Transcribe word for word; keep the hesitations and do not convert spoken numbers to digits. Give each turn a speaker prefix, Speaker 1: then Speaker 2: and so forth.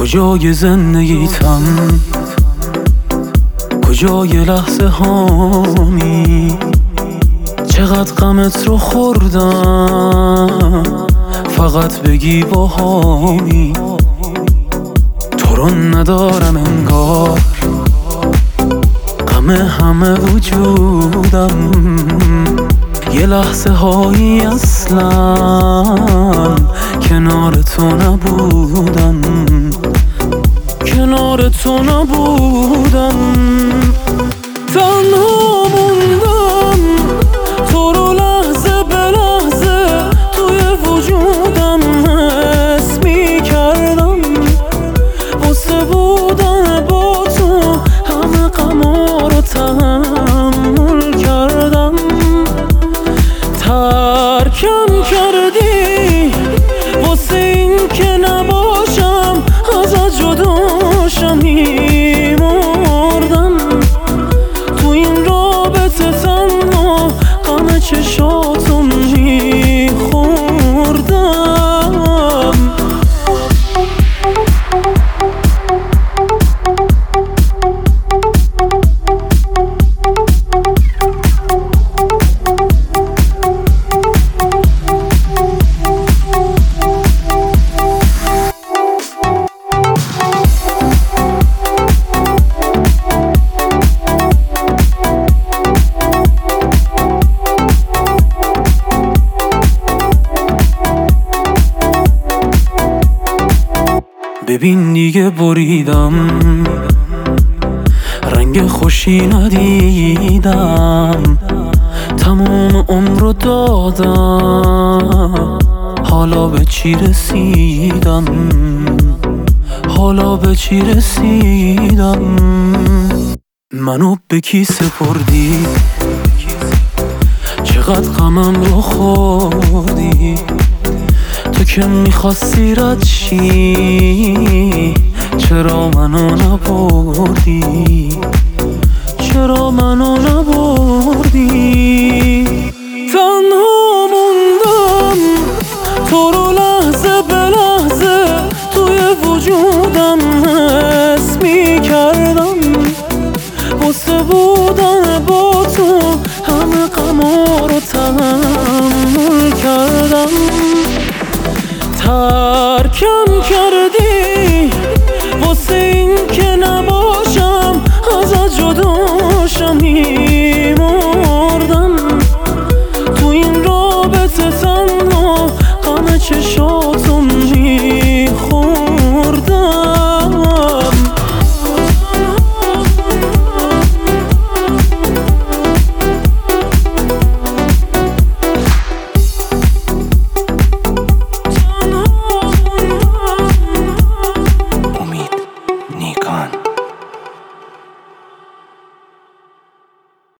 Speaker 1: کجای زندگیتم، کجای لحظه هامی، چقدر غمت رو خوردم، فقط بگی با هامی. تو رو ندارم انگار، غم همه وجودم، یه لحظه هایی اصلا کنار تو نبودم، کنار تو نبودم. تنها موندم تو رو لحظه به لحظه توی وجودم حس می‌کردم، واسه بودن با تو همه غما رو تحمل کردم. ترکم کردی واسه این که نباشم ازت جداشم، میمردم تو این رابطه تنها غم چشاتو میخوردم. ببین دیگه بریدم، رنگ خوشی ندیدم، تموم عمر رو دادم، حالا به چی رسیدم، حالا به چی رسیدم. منو به کی سپردی، چقدر غمم رو خوردی، تو که میخواستی رد شی چرا منو نبردی، چرا منو نبردی. تنها موندم تو رو لحظه به لحظه توی وجودم حس میکردم، واسه بودن با تو همه غما رو تحمل کردم. ترکم کردی